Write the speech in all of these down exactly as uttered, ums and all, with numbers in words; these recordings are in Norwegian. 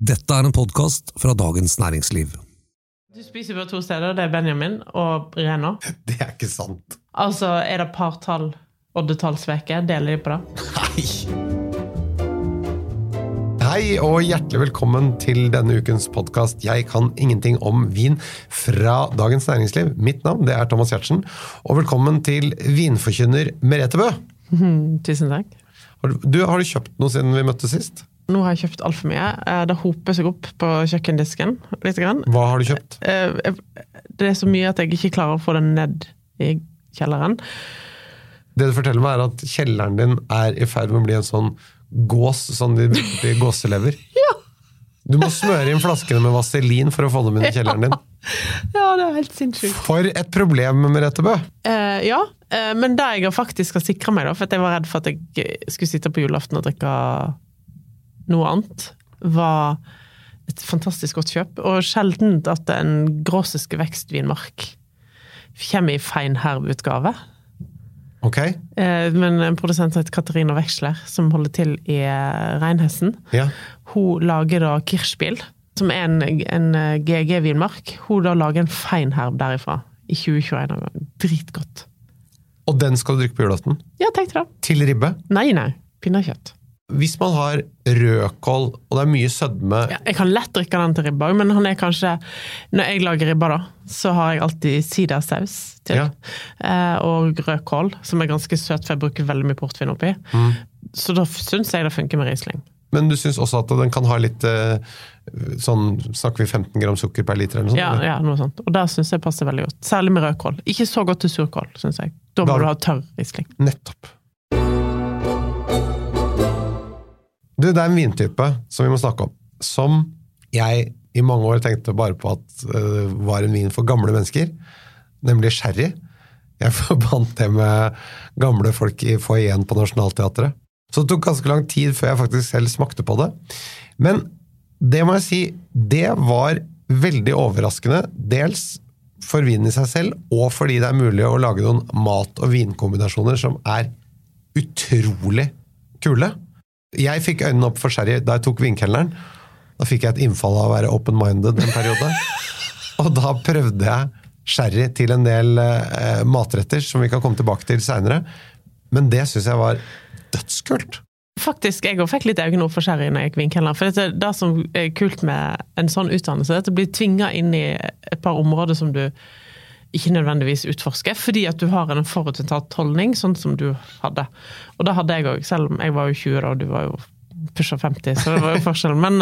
Dette er en podcast fra Dagens Næringsliv. Du spiser på to steder, det er Benjamin og Rena. Det er ikke sant. Altså, er det partall, oddetallsveke, deler de på det? Hei! Hei og hjertelig velkommen til denne ukens podcast Jeg kan ingenting om vin fra Dagens Næringsliv. Mitt navn det er Thomas Giertsen, og velkommen til vinforkynner Merete Bø. Mm, tusen takk. Har du, du, har du kjøpt noe siden vi møttes sist? Nå har jeg kjøpt alt for mye. Det hoper seg opp på kjøkkendisken litt grann. Hva har du kjøpt? Det er så mye at jeg ikke klarer å få det ned i kjelleren. Det du forteller meg er at kjelleren din er i ferd med å bli en sånn gås, sånn de bruker gåselever. Ja. Du må smøre inn flaskene med vaselin for å få dem inn i kjelleren din. Ja, det er helt sinnssykt. For et problem med Merete Bø. Eh, ja, eh, men det jeg faktisk har sikret meg da, for jeg var redd for at jeg skulle sitte på julaften og drikke noe annet, var et fantastisk godt kjøp, og sjeldent at en gråsiske vekstvinmark kommer i fein herbeutgave. Ok. Eh, men en produsent heter Katarina Veksler, som holder til i Reinhessen. Ja. Hun lager da Kirschspiel, som er en, en G G-vinmark. Hun da lager en fein herb derifra i tjue tjueen. Dritgodt. Og den skal du drikke på julaften? Ja, tenkte det. Til ribbe? Nei, nei. Pinnekjøtt. Hvis man har rødkål, og det er mye sødme... Ja, jeg kan lett drikke den til ribba, men han er kanskje... Når jeg lager ribba da, så har jeg alltid sidersaus til. Ja. Eh, og rødkål, som er ganske søt, for jeg bruker veldig mye portvin oppi. Mm. Så da synes jeg det funker med Riesling. Men du synes også at den kan ha litt sånn, snakker vi femten gram sukker per liter eller noe sånt? Ja, ja, noe sånt. Og der synes jeg passer veldig godt. Særlig med rødkål. Ikke så godt til surkål, synes jeg. Da må da, du ha tørr Riesling. Nettopp. Du, det er en vintype som vi må snakke om, som jeg i mange år tenkte bare på at uh, var en vin for gamle mennesker, nemlig sherry. Jeg forbandt det med gamle folk i foajeen på Nationaltheatret. Så det tok ganske lang tid før jeg faktisk selv smakte på det. Men det må jeg si, det var veldig overraskende, dels for vinen i seg selv, og fordi det er mulig å lage noen mat- og vinkombinasjoner som er utrolig kule. Jeg fikk øynene opp for sherry da jeg tok vinkelleren. Da fikk jeg et innfall av å være open-minded en periode. Og da prøvde jeg sherry til en del eh, matretter som vi kan komme tilbake til senere. Men det synes jeg var dødskult. Faktisk, jeg fikk litt øynene opp for sherry når jeg gikk vinkelleren. For det, det som er kult med en sånn utdannelse, er at du blir tvinget inn i et par områder som du ikke nødvendigvis utforske, fordi at du har en forutinntatt holdning, sånn som du hadde. Og da hadde jeg også, selv om jeg var jo tjue da, og du var jo pushet femti, så det var jo forskjell. Men,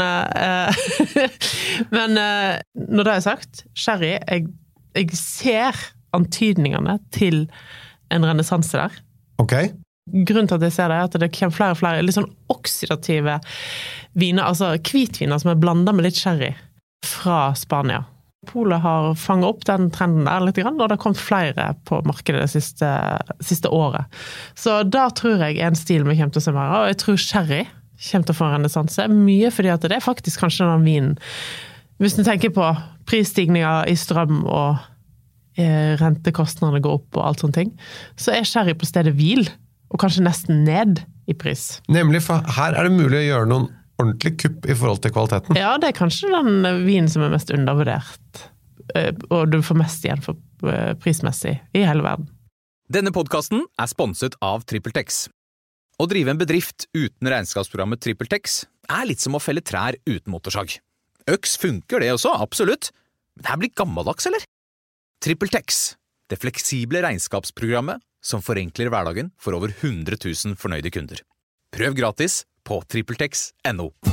uh, men uh, når det er sagt, sherry, jeg, jeg ser antydningene til en renessanse der. Ok. Grunnen til at jeg ser det er at det kommer flere og flere litt sånn oksidative viner, altså hvitviner som er blandet med litt sherry fra Spania. Polet har fanget opp den trenden der litt grann, og det har kommet flere på markedet det siste, siste året. Så da tror jeg en stil vi kommer til å se mer av, og jeg tror sherry kommer til å få en renessanse, mye fordi at det er faktisk kanskje den vinen. Hvis du tenker på prisstigninger i strøm og eh, rentekostnadene går opp og alt sånne ting, så er sherry på stedet hvil, og kanskje nesten ned i pris. Nemlig, for her er det mulig å gjøre noen ordentlig kupp i forhold til kvaliteten. Ja, det er kanskje den vinen som er mest undervurdert, og du får mest igjen for prismessig i hele verden. Denne podcasten er sponset av TrippelTex. Å drive en bedrift uten regnskapsprogrammet TrippelTex er litt som å felle trær uten motorsag. Øks funker det også, absolutt. Men det her blir gammeldags, eller? TrippelTex, det fleksible regnskapsprogrammet som forenkler hverdagen for over hundre tusen fornøyde kunder. Prøv gratis på trippeltex punktum no.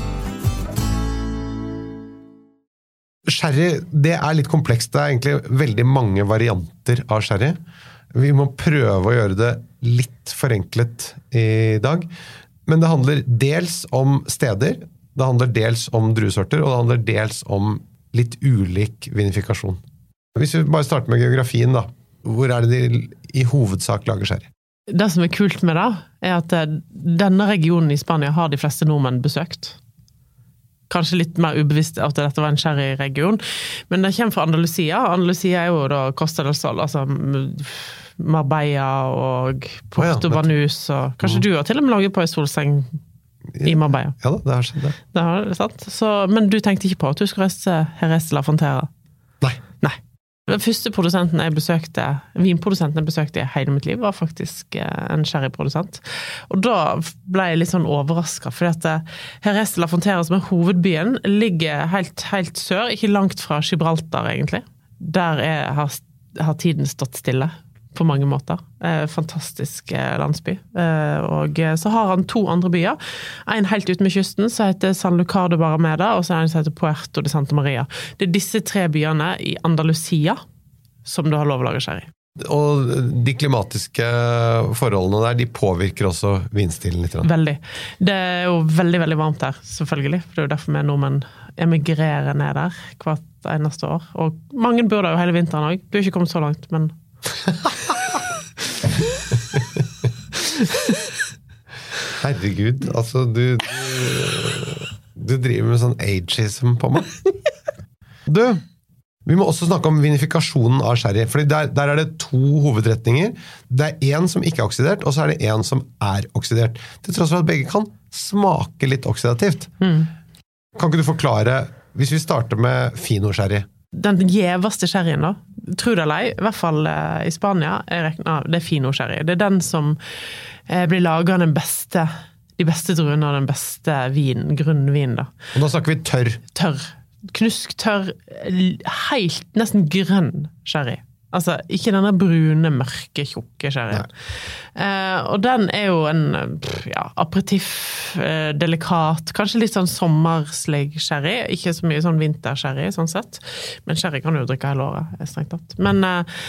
Sherry, det er litt komplekst. Det er egentlig veldig mange varianter av sherry. Vi må prøve å gjøre det litt forenklet i dag. Men det handler dels om steder, det handler dels om druesorter, og det handler dels om litt ulik vinifikasjon. Hvis vi bare starter med geografien da, hvor er det de i hovedsak lager sherry? Det som er kult med det, er at denne regionen i Spania har de fleste nordmenn besøkt. Kanskje litt mer ubevisst at dette var en sherry-region, men det kommer fra Andalusia. Andalusia er jo da Costa del Sol, altså Marbella og Porto Banús, og kanskje mm. du har til og med laget på i solseng I Marbella. Ja da, det har skjedd det. Det har det, sant? Så, men du tenkte ikke på at du skulle reise til Jerez de la Frontera? Nei. Nei. Den første produsenten jeg besøkte, vinprodusenten jeg besøkte i hele mitt liv, var faktisk en sherryprodusent. Og da ble jeg litt sånn overrasket, fordi at Jerez de la Frontera, som er hovedbyen, ligger helt, helt sør, ikke langt fra Gibraltar egentlig. Der er, har, har tiden stått stille. På mange måter. Eh, fantastisk eh, landsby. Eh, og så har han to andre byer. En helt ute med kysten, som heter Sanlúcar de Barrameda, og så er en som heter Puerto de Santa Maria. Det er disse tre byene i Andalusia som du har lov å lage sherry. Og de klimatiske forholdene der, de påvirker også vinstilen litt. Veldig. Det er jo veldig, veldig varmt der, selvfølgelig. For det er jo derfor vi nordmenn emigrerer ned der hvert eneste år. Og mange bor der jo hele vinteren også. Du har ikke kommet så langt, men... Herregud, altså du, du du driver med sånn ageism på meg. Du, vi må også snakke om vinifikasjonen av sherry, fordi der, der er det to hovedretninger. Det er en som ikke er oksidert, og så er det en som er oksidert. Til tross for at begge kan smake litt oksidativt. Mm. Kan ikke du forklare, hvis vi starter med fino sherry? Den gjeveste sherryen da, tror det eller ei, i hvert fall i Spania, jeg regner, det er fino sherry. Det er den som eh, blir laget av den beste, de beste druene og den beste vin, grunnvin da. Og da snakker vi tørr. Tørr. Knusk tørr, helt, nesten grønn sherry. Altså, ikke denne brune, mørke, tjukke sherryen. Eh, og den er jo en ja, aperitif, eh, delikat, kanskje litt sånn sommerslig sherry, ikke så mye sånn vintersherry, sånn sett. Men sherry kan du jo drikke hele året, er strengt tatt. Men,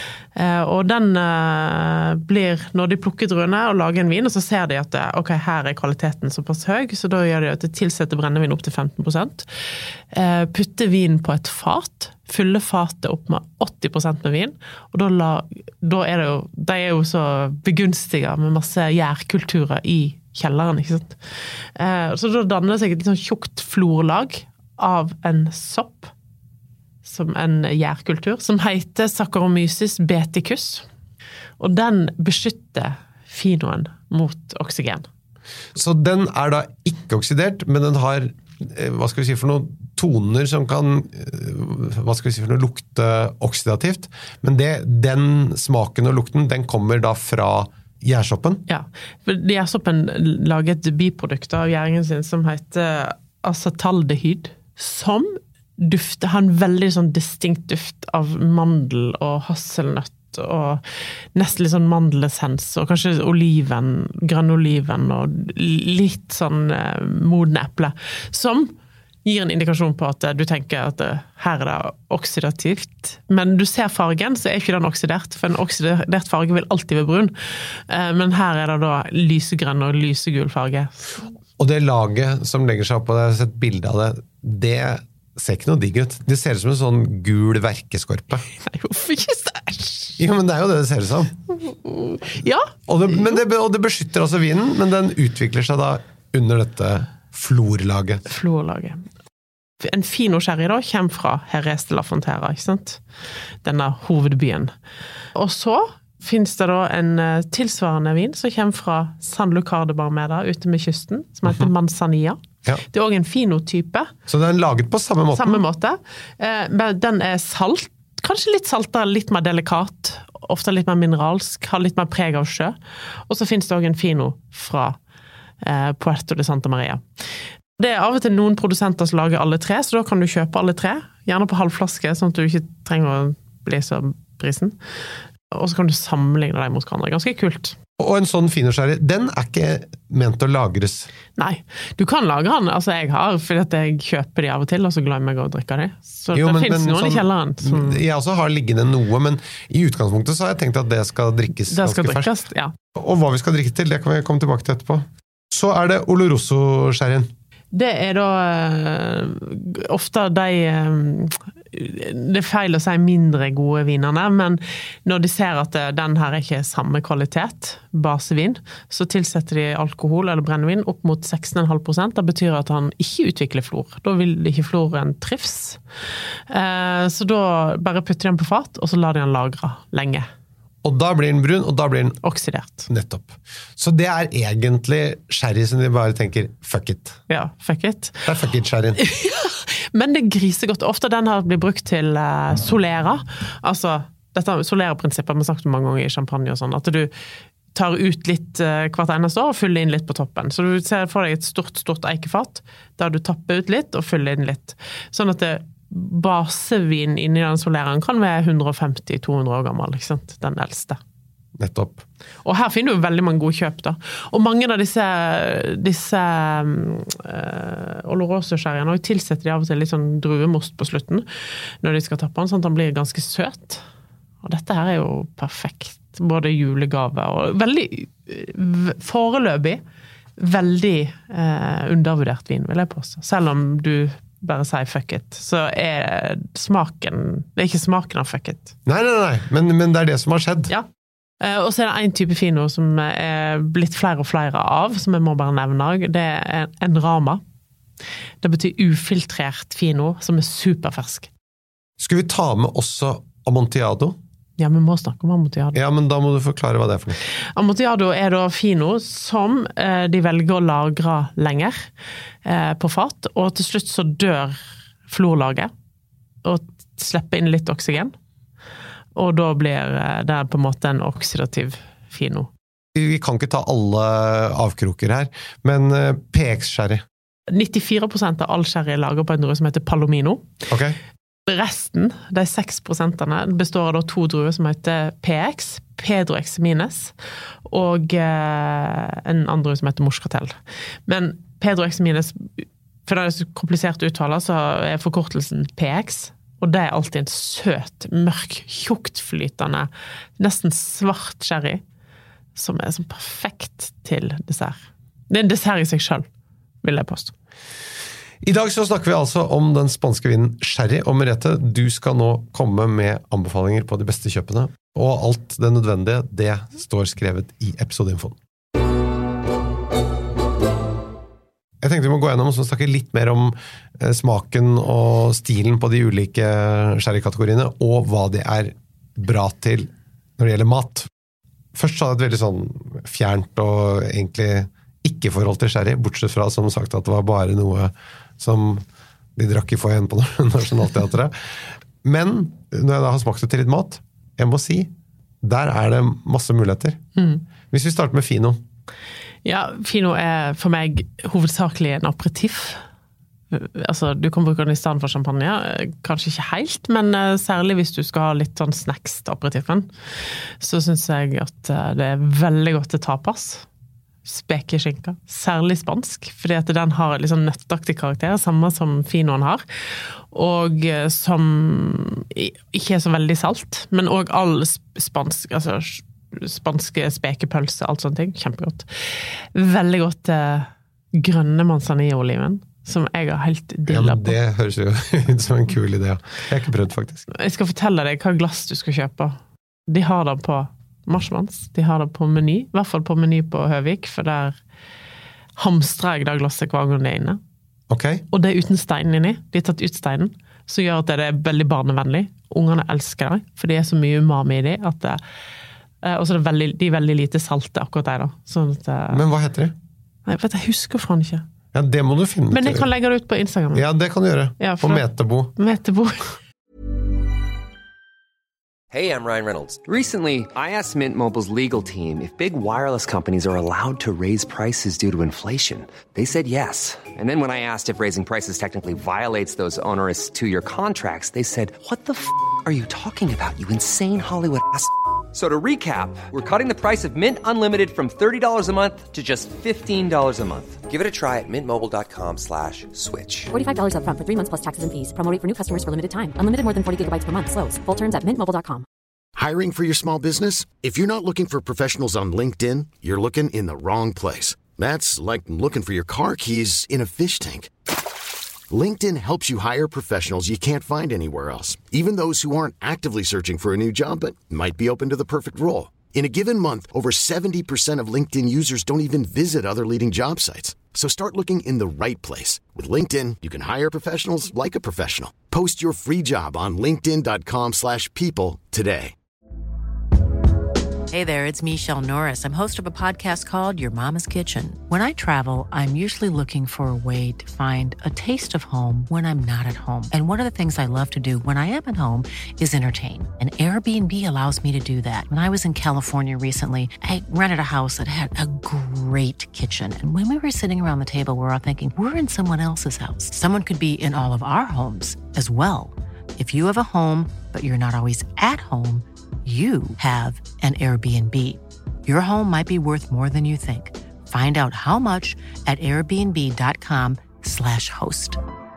eh, og den eh, blir, når de plukker druene og lager en vin, og så ser de at ok, her er kvaliteten såpass høy, så da gjør de at de tilsetter brennevin opp til femten prosent. Eh, putter vin på et fat, fylle fatet opp med åtti prosent med vin, og da, la, da er det jo, de er jo så begunstiget med masse gjærkulturer i kjelleren, ikke sant? Eh, så da danner det seg et litt sånn tjukt florlag av en sopp, som en gjærkultur, som heter Saccharomyces beticus, og den beskytter finoen mot oksygen. Så den er da ikke oksidert, men den har, hva skal vi si for noe, toner som kan, hva skal vi si for noe, lukte oksidativt, men det, den smaken og lukten, den kommer da fra gjærsoppen? Ja, for gjærsoppen lager et biprodukt av gjæringen sin som heter acetaldehyd, som dufter, har en veldig sånn distinkt duft av mandel og hasselnøtt, og nesten litt sånn mandelessens, og kanskje oliven, grønnoliven, og litt sånn eh, modne eple, som gir en indikasjon på at du tenker at her er det oksidativt. Men du ser fargen, så er ikke den oksidert, for en oksidert farge vil alltid være brun. Men her er det da lysegrønn og lysegul farge. Og det laget som legger seg opp, og jeg har sett bilde av det, det ser ikke noe digg ut. Det ser ut som en sånn gul verkeskorpe. Nei, hvorfor ikke stæsj? Jo, men det er jo det det ser ut som. Ja. Og det, men det, og det beskytter også vinen, men den utvikler seg da under dette florlaget. Florlaget. En fino sherry da kommer fra Jerez de la Frontera, ikke sant? Denne hovedbyen. Og så finnes det da en tilsvarende vin som kommer fra Sanlúcar de Barrameda ute med kysten, som heter Manzanilla. Ja. Det er også en fino-type. Så den er laget på samme måte? Samme måte. Den er salt, kanskje litt saltere, litt mer delikat, ofte litt mer mineralsk, har litt mer preg av sjø. Og så finnes det også en fino fra Puerto de Santa Maria. Det er av og til noen produsenter som lager alle tre, så da kan du kjøpe alle tre, gjerne på halvflaske, sånn at du ikke trenger å bli så prisen. Og så kan du sammenligne dem mot hverandre. Ganske kult. Og en sånn finosherry, den er ikke ment å lagres? Nei, du kan lagre den. Altså jeg har, fordi jeg kjøper de av og til, og så glemmer jeg å drikke de. Så jo, det men, finnes men, noen sånn, i kjelleren. Som... Jeg også har liggende noe, men i utgangspunktet så har jeg tenkt at det skal drikkes det skal ganske drikkes, ferskt. Ja. Og hva vi skal drikke til, det kan vi komme tilbake til etterpå. Så er det Oloroso-sherryen. Det er da uh, ofte de uh, det er feil å si mindre gode vinene, men når de ser at den her er ikke samme kvalitet, basevin, så tilsetter de alkohol eller brennevin opp mot seksten komma fem prosent. Det betyr at han ikke utvikler flor. Da vil ikke floren trives. Uh, så da bare putter de den på fat, og så lar de den lagre lenge. Og da blir den brun, og da blir den oksidert. Nettopp. Så det er egentlig sherry som de bare tenker, fuck it. Ja, fuck it. Det er fuck it sherryen. Men det griser godt. Ofte den har blitt brukt til uh, solera. Altså, dette solera-prinsippet har vi snakket om mange ganger i champagne og sånn, at du tar ut litt uh, hvert eneste år og fyller inn litt på toppen. Så du ser for deg et stort, stort eikefat, der du tapper ut litt og fyller inn litt. Sånn at det basevin inni den soleraen kan være hundre femti til to hundre år gammel, ikke sant? Den eldste. Nettopp. Og her finner du veldig mange gode kjøp da. Og mange av disse, disse uh, Oloroso-sherryene, og tilsetter de av og til litt sånn druemost på slutten, når de skal tappe den, sånn at den blir ganske søt. Og dette her er jo perfekt. Både julegave og veldig foreløpig, veldig uh, undervurdert vin, vil jeg påstå. Selv om du bare sier fuck it, så er smaken, det er ikke smaken av fuck it. Nei, nei, nei, men, men det er det som har skjedd. Ja, og så er det en type fino som er blitt flere og flere av, som jeg må bare nevne, det er en rama. Det betyr ufiltrert fino, som er superfersk. Skal vi ta med også Amontillado? Ja, vi må snakke om Amontillado. Ja, men da må du forklare hva det er for noe. Amontillado er da fino som eh, de velger å lagre lenger eh, på fat, og til slutt så dør florlaget, og slipper inn litt oksygen, og da blir eh, det på en måte en oksidativ fino. Vi kan ikke ta alle avkroker her, men eh, P X-sherry. nittifire prosent av all sherry er lagret på en drue som heter Palomino. Ok. Resten, de seks prosentene, består av da to druer som heter P X, Pedro X Minus, og eh, en annen drue som heter Moscatel. Men Pedro X Minus, for det er så komplisert uttale, så er forkortelsen P X, og det er alltid en søt, mørk, tjuktflytende, nesten svart sherry, som er sånn perfekt til dessert. Det er en dessert i seg selv, vil jeg påstå. I dag så snakker vi altså om den spanske vinen sherry, og Merete, du skal nå komme med anbefalinger på de beste kjøpene, og alt det nødvendige, det står skrevet i episodeinfoen. Jeg tenkte vi må gå gjennom og snakke litt mer om eh, smaken og stilen på de ulike sherry-kategoriene, og hva det er bra til når det gjelder mat. Først så hadde jeg et veldig sånn fjernt og egentlig ikke forhold til sherry, bortsett fra som sagt at det var bare noe som de drakk i få igjen på Nationaltheatret. Men når jeg da har smakt det til litt mat, jeg må si, der er det masse muligheter. Mm. Hvis vi starter med fino. Ja, fino er for meg hovedsakelig en aperitif. Altså, du kan bruke den i stedet for champagne, kanskje ikke helt, men særlig hvis du skal ha litt sånn snacks til aperitifen, så synes jeg at det er veldig godt til tapas. Spekeskinka, særlig spansk, fordi at den har litt sånn nøttaktig karakter, samme som finoen har, og som ikke er så veldig salt, men også all spansk, altså spanske spekepølse, alt sånne ting, kjempegodt. Veldig godt til grønne manzanilla-oliven, som jeg har helt dilla på. Ja, det høres jo ut som en kul idé. Jeg har ikke prøvd faktisk. Jeg skal fortelle deg hva glass du skal kjøpe. De har det på Marsmanns, de har det på meny, i hvert fall på meny på Høvik, for der hamstrer jeg det glasset hver gang det er inne. Okay. Og det er uten steinen inni, de har tatt ut steinen, så gjør at det er veldig barnevennlig. Ungene elsker det, for det er så mye umami i det, at det, og så er det veldig, de er veldig lite salte akkurat der da. Sånn at, men hva heter de? Nei, jeg vet, jeg husker fra ikke. Ja, det må du finne. Men jeg kan legge det ut på Instagram. Ja, det kan du gjøre. Ja, på Metebo. Metebo. Hey, I'm Ryan Reynolds. Recently, I asked Mint Mobile's legal team if big wireless companies are allowed to raise prices due to inflation. They said yes. And then when I asked if raising prices technically violates those onerous two-year contracts, they said, what the f*** are you talking about, you insane Hollywood ass f- So to recap, we're cutting the price of Mint Unlimited from thirty dollars a month to just fifteen dollars a month. Give it a try at mintmobile.com slash switch. forty-five dollars up front for three months plus taxes and fees. Promo rate for new customers for limited time. Unlimited more than forty gigabytes per month. Slows full terms at mint mobile dot com. Hiring for your small business? If you're not looking for professionals on LinkedIn, you're looking in the wrong place. That's like looking for your car keys in a fish tank. LinkedIn helps you hire professionals you can't find anywhere else, even those who aren't actively searching for a new job but might be open to the perfect role. In a given month, over seventy percent of LinkedIn users don't even visit other leading job sites. So start looking in the right place. With LinkedIn, you can hire professionals like a professional. Post your free job on linkedin dot com slash people today. Hey there, it's Michelle Norris. I'm host of a podcast called Your Mama's Kitchen. When I travel, I'm usually looking for a way to find a taste of home when I'm not at home. And one of the things I love to do when I am at home is entertain. And Airbnb allows me to do that. When I was in California recently, I rented a house that had a great kitchen. And when we were sitting around the table, we were all thinking, we're in someone else's house. Someone could be in all of our homes as well. If you have a home, but you're not always at home, you have an Airbnb. Your home might be worth more than you think. Find out how much at airbnb.com slash host.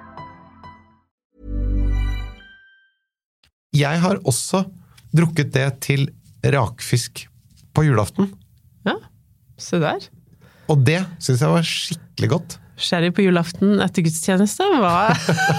Jeg har også drukket det til rakfisk på julaften. Ja, se der. Og det synes jeg var skikkelig godt. Sherry på julaften etter gudstjeneste var...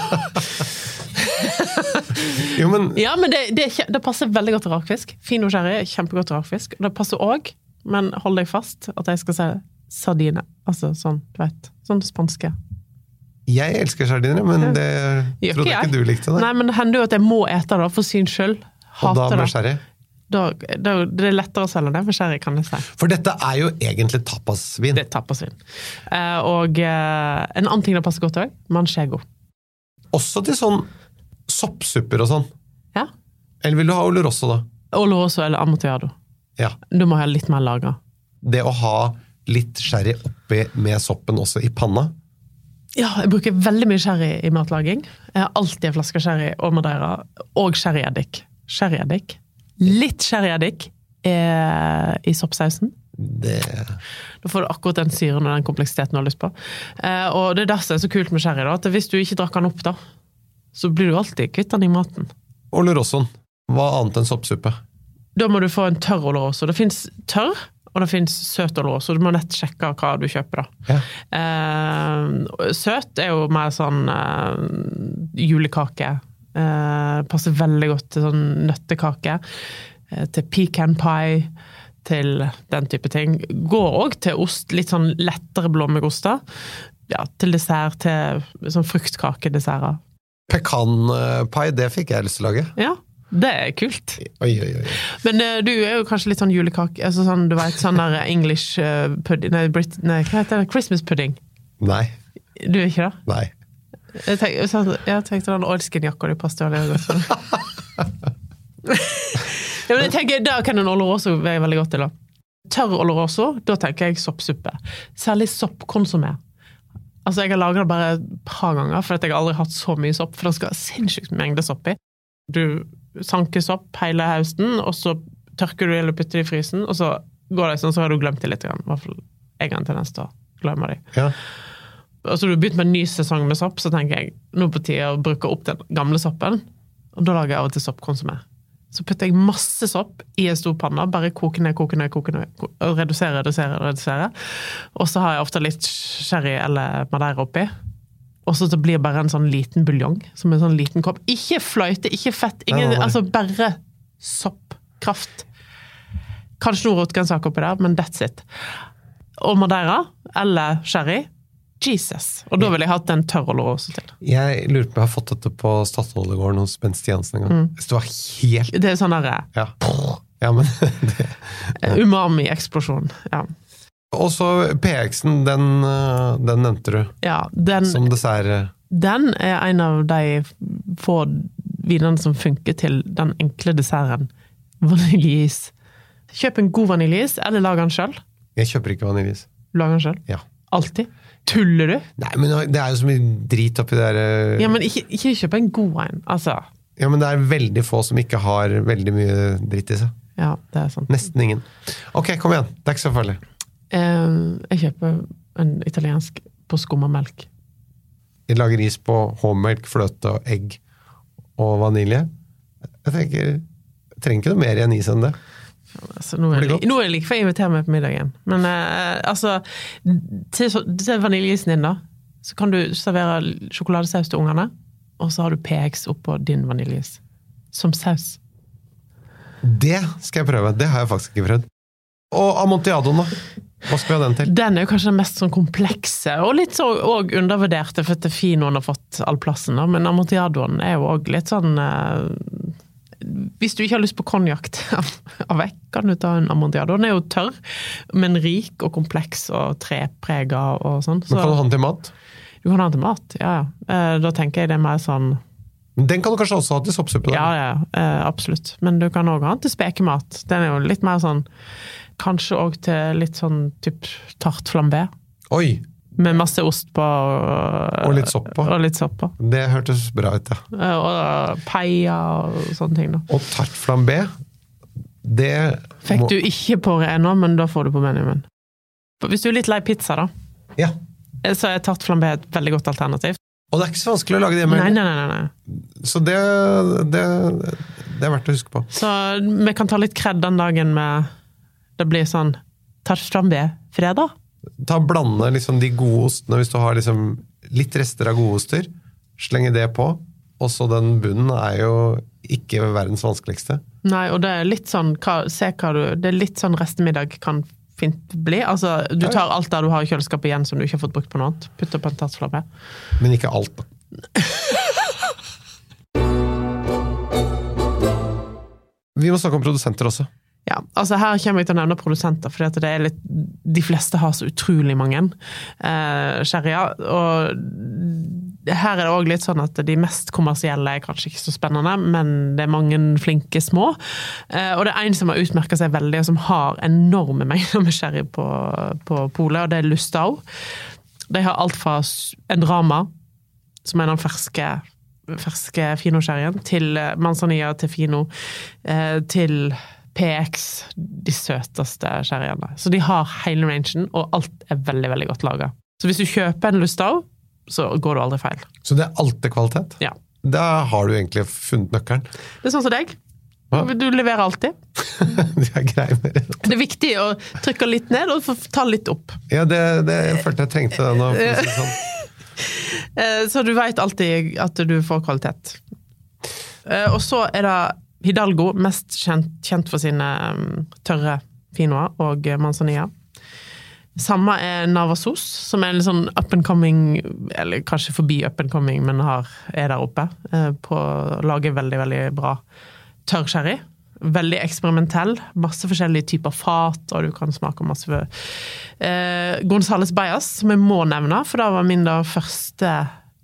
Jo, men... Ja, men det, det, det passer veldig godt til rakfisk. Fino sherry er kjempegodt til rakfisk. Og det passer også, men hold deg fast, at jeg skal si sardine. Altså sånn, du vet, sånn spanske. Jeg elsker sardiner, men det Gjør trodde ikke ikke du likte det. Nei, men det hender jo at jeg må ete det for sin skyld. Og da med sherry? Da, da, det er lettere å selge det med sherry, kan jeg si. For dette er jo egentlig tapasvin. Det er tapasvin. Eh, og eh, en annen ting det passer godt også, manchego. Også til sånn soppsupper og sånn. Ja. Eller vil du ha oloroso da? Oloroso eller amontillado. Ja. Du må ha litt mer lager. Det å ha litt sherry oppi med soppen også i panna. Ja, jeg bruker veldig mye sherry i matlaging. Jeg har alltid en flaske sherry og madeira, og sherryeddik. Sherryeddik. Litt sherryeddik i soppsausen. Det... Da får du akkurat den syren og den kompleksiteten du har lyst på. Eh, og det er derfor det er så kult med sherry da, at hvis du ikke drakk den opp da, så blir du alltid kvitt den i maten. Olorosoen, hva annet enn soppsuppe? Da må du få en tørr oloroso. Det finnes tørr, og det finnes søt oloroso. Du må nett sjekke hva du kjøper da. Ja. Eh, søt er jo mer sånn eh, julekake. Eh, passer veldig godt til sånn nøttekake, eh, til pecan pie, til den type ting. Går også til ost, litt sånn lettere blåmuggoster. Ja, til dessert, til sånn fruktkakedesserter. Pekanpai, det fikk jeg lyst til å lage. Ja, det er kult. Oi, oi, oi. Men uh, du er jo kanskje litt sånn julekake, altså sånn, du vet, sånn der English uh, pudding, nei, Brit nei, hva heter det? Christmas pudding. Nei. Du er ikke det? Nei. Jeg, tenk, sånn, jeg tenkte den oilskin-jakka du passet jo det godt. Ja, men jeg tenker, da kan en oloroso være veldig godt til da. Tørr oloroso, da tenker jeg soppsuppe. Særlig soppkonsumé. Altså, jeg har laget det bare et par ganger, for at jeg har aldri hatt så mye sopp, for det skal sinnssykt mengde sopp i. Du sanker sopp hele høsten, og så tørker du eller putter det i frysen, og så går det sånn, så har du glemt det litt grann. I hvert fall jeg har en tendens til å glemme det. Ja. Og så du har begynt med en ny sesong med sopp, så tenker jeg, nå på tide å bruke opp den gamle soppen, og da lager jeg av og til soppkonsumé. Så putter jeg masse sopp i en stor panne, bare koke ned, koke ned, koke ned, og redusere, redusere, redusere. Og så har jeg ofte litt sherry eller madeira oppi. Og så blir det bare en sånn liten buljong, som en sånn liten kopp. Ikke fløyte, ikke fett, ingen, nei, nei. altså bare sopp, kraft. Kanskje noe rotgrønnsak oppi der, men that's it. Og madeira, eller sherry, Jesus. Og da vil jeg hatt en tørr oloroso til. Jeg lurer på om jeg har fått dette på Statoilegården hos Bent Stiansen en gang. Mm. Det var helt... Det er sånn der... Ja, ja men... det... Umami-eksplosjon, ja. Og så P X-en, den, den nevnte du. Ja, den... Som dessert... Den er en av de få vinene som funker til den enkle desserten. Vaniljeis. Kjøp en god vaniljeis, eller lag den selv. Jeg kjøper ikke vaniljeis. Lag den selv? Ja. Alltid? Tuller du? Nei, men det er jo så mye drit oppi der... Ja, men ikke, ikke kjøpe en god en, altså. Ja, men det er veldig få som ikke har veldig mye dritt i seg. Ja, det er sant. Nesten ingen. Ok, kom igjen. Det er ikke så farlig. Eh, jeg kjøper en italiensk på skummamelk. Jeg lager ris på håmelk, fløte og egg og vanilje. Jeg tenker, jeg trenger ikke noe mer i en is enn det. Altså, nå, er jeg, nå er jeg like for å invitere meg på middagen. Men eh, altså, til, til vaniljeisen din da, så kan du servere sjokoladesaus til ungene, og så har du P X oppå din vaniljeis. Som saus. Det skal jeg prøve. Det har jeg faktisk ikke prøvd. Og amontillado da? Hva skal vi ha den til? Den er jo kanskje den mest sånn komplekse, og litt så og undervurderte, for at finoen har fått all plassen da. Men amontilladoen er jo også litt sånn... Eh, hvis du ikke har lyst på konjak av vekk, kan du ta en Amontillado. Den er jo tørr, men rik og kompleks og treprega og sånn. Så, men kan du ha den til mat? Du kan ha den til mat, ja. Da tenker jeg det er mer sånn... Den kan du kanskje også ha til soppsuppe? Ja, ja, absolutt. Men du kan også ha den til spekemat. Den er jo litt mer sånn, kanskje også til litt sånn typ tart flambé. Oi! Med masse ost på. Og, og litt sopp på. Og litt sopp på. Det hørtes bra ut, ja. Og peia og sånne ting da. Og tart flambé, det... Fikk må... du ikke på det ennå, men da får du på menyen. Hvis du er litt lei pizza da, ja. Så er tart flambé et veldig godt alternativ. Og det er ikke så vanskelig å lage det hjemme. Nei, nei, nei, nei. Så det, det, det er verdt å huske på. Så vi kan ta litt kredd den dagen med, det blir sånn, tart flambé fredag. Ta og blande liksom de gode ostene, hvis du har liksom litt rester av gode oster, slenge det på, og så den bunnen er jo ikke verdens vanskeligste. Nei, og det er litt sånn, hva, se hva du, det er litt sånn restemiddag kan fint bli. Altså, du tar alt der du har i kjøleskapet igjen som du ikke har fått brukt på noe annet. Putt opp en tartflambé. Men ikke alt da. Vi må snakke om produsenter også. Ja, altså her kommer jeg til å nevne produsenter, fordi at det er litt, de fleste har så utrolig mange eh, sherryer, og her er det også litt sånn at de mest kommersielle er kanskje ikke så spennende, men det er mange flinke små, eh, og det er en som har utmerket seg veldig, og som har enorme mengder med sherry på, på polet, og det er Lustau. De har alt fra en drama, som er den ferske, ferske fino-sherryen, til manzanilla, til fino, eh, til P X, de søteste sherryene. Så de har hele rangen, og alt er veldig, veldig godt laget. Så hvis du kjøper en Lustau, så går du aldri feil. Så det er alltid kvalitet? Ja. Da har du egentlig funnet nøkkelen. Det er sånn som deg. Du leverer alltid. Det er grei med det. Det er viktig å trykke litt ned, og ta litt opp. Ja, det, det jeg følte jeg trengte det nå. For å si sånn. Så du vet alltid at du får kvalitet. Og så er det Hidalgo, mest kjent, kjent for sine um, tørre finoer og manzanilla. Samme er Navasos, som er en litt sånn up and coming, eller kanskje forbi up and coming, men har, er der oppe, eh, på å lage veldig, veldig bra tørr sherry. Veldig eksperimentell, masse forskjellige typer fat, og du kan smake masse. Eh, Gonzales Bayas, som jeg må nevne, for da var min da første...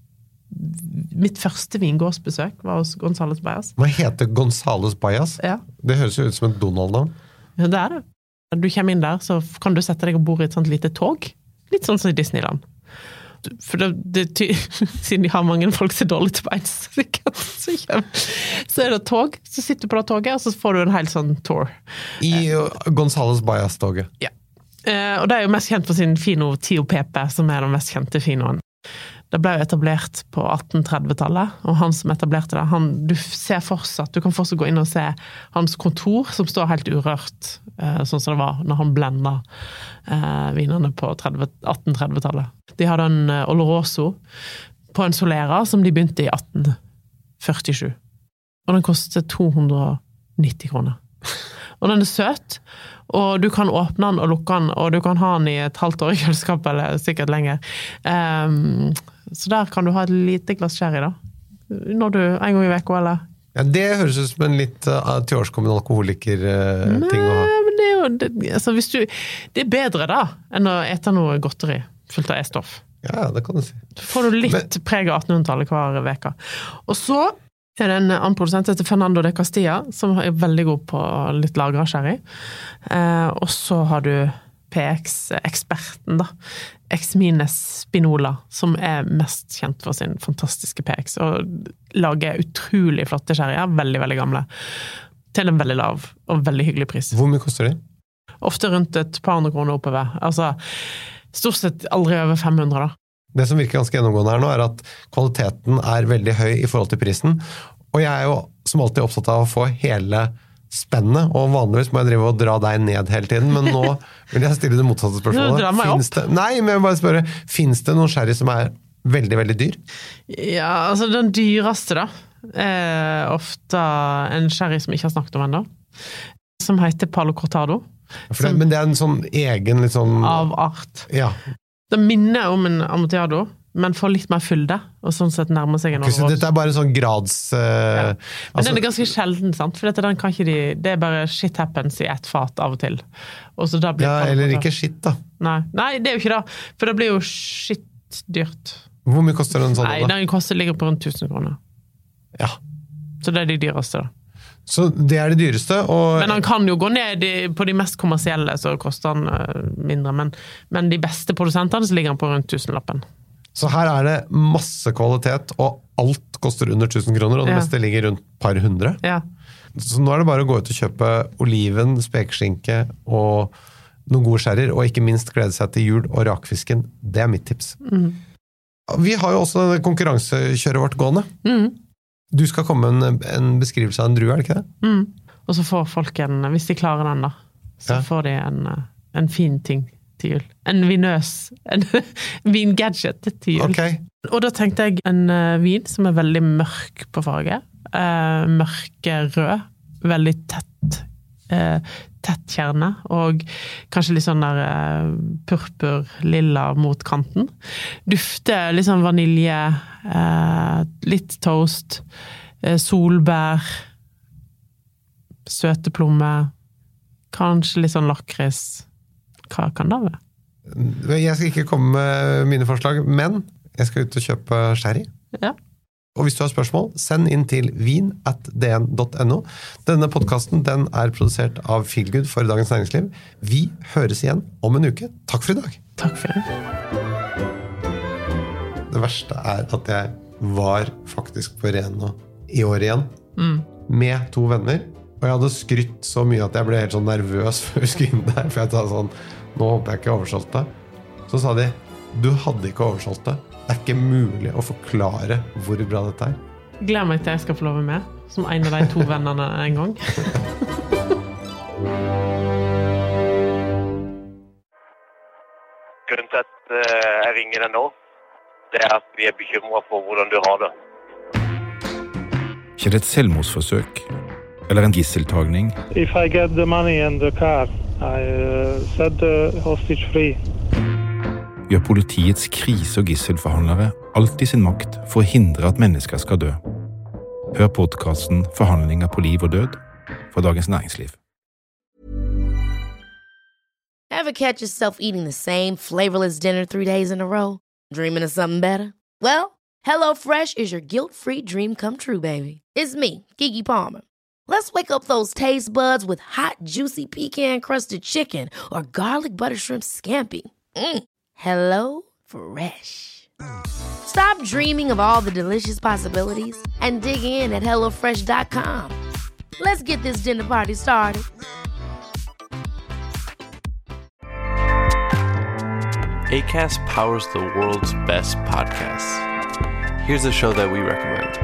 Mitt første vingårdsbesøk var hos Gonzales Bayas. Hva heter Gonzales Bayas? Ja. Det høres jo ut som et Donald-navn. Ja, det er det. Når du kommer inn der, så kan du sette deg og bo i et sånt lite tog. Litt sånn som i Disneyland. For det, det, siden de har mange folk som er dårlig til beins, så, så er det tog. Så sitter du på det toget, og så får du en hel sånn tour. I Gonzales Bayas-toget? Ja. Og det er jo mest kjent for sin fino Tio Pepe, som er den mest kjente finoen. Det ble jo etablert på atten-trettitallet, og han som etablerte det, han, du ser fortsatt, du kan fortsatt gå inn og se hans kontor, som står helt urørt, eh, sånn som det var når han blendet eh, vinene på atten-trettitallet. De hadde en eh, Oloroso på en Solera, som de begynte i atten førtisju. Og den kostet to hundre og nitti kroner. Og den er søt, og du kan åpne den og lukke den, og du kan ha den i et halvt år i kjøleskap, eller sikkert lenger. Um, så der kan du ha et lite glass sherry da, når du, en gang i veko, eller? Ja, det høres ut som en litt uh, tilårskommende alkoholiker-ting uh, å ha. Nei, men det er jo, det, altså hvis du, det er bedre da, enn å ete noe godteri fullt av e-stoff. Ja, det kan du si. Så får du litt men... preg av attenhundretallet hver veka. Og så er det en annen produsent etter Fernando de Castilla, som er veldig god på litt lagret sherry. Eh, og så har du P X-eksperten da, X-Mines Spinola, som er mest kjent for sin fantastiske P X, og lager utrolig flotte sherry, veldig, veldig gamle, til en veldig lav og veldig hyggelig pris. Hvor mye koster de? Ofte rundt et par hundre kroner oppover. Altså, stort sett aldri over fem hundre da. Det som virker ganske gjennomgående her nå er at kvaliteten er veldig høy i forhold til prisen, og jeg er jo som alltid opptatt av å få hele spennet, og vanligvis må jeg drive og dra deg ned hele tiden, men nå vil jeg stille det motsatte spørsmålet. Du drar meg opp. Det, nei, men jeg vil bare spørre, finnes det noen sherry som er veldig, veldig dyr? Ja, altså den dyreste da, er ofte en sherry som jeg ikke har snakket om enda, som heter Palo Cortado. Det, men det er en sånn egen litt sånn... Av art. Ja. Det minner om en Amontillado, men får litt mer fylde, og sånn sett nærmer seg en okay, så dette er bare en sånn grads... Uh, ja. Men altså, den er ganske sjelden, sant? For dette, den kan ikke de, det er bare shit happens i ett fat av og til. Og så da blir ja, eller ikke shit da. Nei. Nei, det er jo ikke det, for det blir jo shit dyrt. Hvor mye koster den sånn da? Nei, den koster ligger på rundt tusen kroner. Ja. Så det er de dyreste da. Så det er det dyreste, og... Men han kan jo gå ned i, på de mest kommersielle, så koster han uh, mindre, men, men de beste produsentene så ligger han på rundt tusenlappen. Så her er det masse kvalitet, og alt koster under tusen kroner, og det ja. Meste ligger rundt par hundre. Ja. Så nå er det bare å gå ut og kjøpe oliven, spekeskinke og noen gode skjærer, og ikke minst glede seg til jul og rakfisken. Det er mitt tips. Mm. Vi har jo også konkurransekjøret vårt gående. Mhm. Du skal komme med en, en beskrivelse av en drue, er det ikke det? Mm. Og så får folk en, hvis de klarer den da, så ja. Får de en, en fin ting til jul. En vinøs, en vingadget til jul. Okay. Og da tenkte jeg en uh, vin som er veldig mørk på farge. Uh, mørke rød, veldig tett, uh, tett kjerne, og kanskje litt sånn der uh, purpur, lilla mot kanten. Dufter litt sånn vanilje, uh, litt toast, uh, solbær, søteplomme, kanskje litt sånn lakris. Hva kan det være? Jeg skal ikke komme med mine forslag, men jeg skal ut og kjøpe sherry. Ja. Og hvis du har spørsmål, send inn til vin at d n punktum n o. Denne podcasten, den er produsert av Feelgood for Dagens Næringsliv. Vi høres igjen om en uke. Takk for i dag. Takk for det. Det verste er at jeg var faktisk på Reno i år igjen, mm. med to venner, og jeg hadde skrytt så mye at jeg ble helt sånn nervøs før vi skulle inn der, for jeg sa sånn, nå håper jeg ikke jeg oversolgt det. Så sa de, du hadde ikke oversolgt det. Det er ikke mulig å forklare hvor bra dette er. Gleder meg til jeg skal få lov med, som en av de to vennene en gang. Grunnen til at jeg ringer deg nå, det er at vi er bekymret for hvordan du har det. Ikke det et selvmordsforsøk? Eller en gisseltagning? If I get the money and the car, I uh, set the hostage free. Gjør politiets krise- og gisselforhandlere alt i sin makt for å hindre at mennesker skal dø. Hør podcasten Forhandlinger på liv og død fra Dagens Næringsliv. Ever catch yourself eating the same flavorless dinner three days in a row? Dreaming of something better? Well, HelloFresh is your guilt-free dream come true, baby. It's me, Keke Palmer. Let's wake up those taste buds with hot, juicy pecan-crusted chicken or garlic butter shrimp scampi. Mm. Hello Fresh. Stop dreaming of all the delicious possibilities and dig in at hello fresh dot com. Let's get this dinner party started. Acast powers the world's best podcasts. Here's a show that we recommend.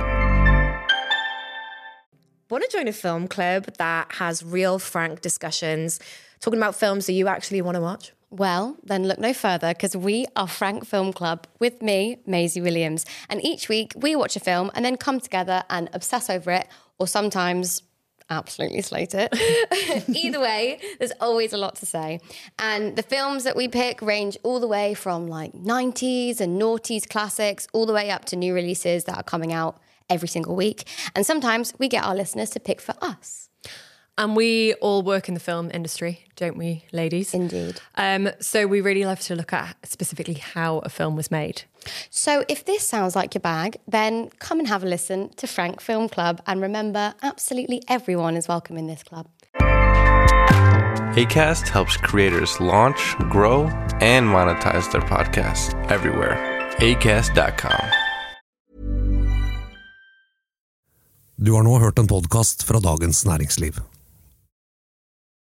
Want to join a film club that has real, frank discussions, talking about films that you actually want to watch? Well, then look no further, because we are Frank Film Club with me, Maisie Williams. And each week we watch a film and then come together and obsess over it, or sometimes absolutely slate it. Either way, there's always a lot to say. And the films that we pick range all the way from like nineties and noughties classics, all the way up to new releases that are coming out every single week. And sometimes we get our listeners to pick for us. And we all work in the film industry, don't we, ladies? Indeed. Um, so we really love to look at specifically how a film was made. So if this sounds like your bag, then come and have a listen to Frank Film Club. And remember, absolutely everyone is welcome in this club. Acast helps creators launch, grow, and monetize their podcasts everywhere. acast dot com. Du har nå hørt en podcast fra Dagens Næringsliv.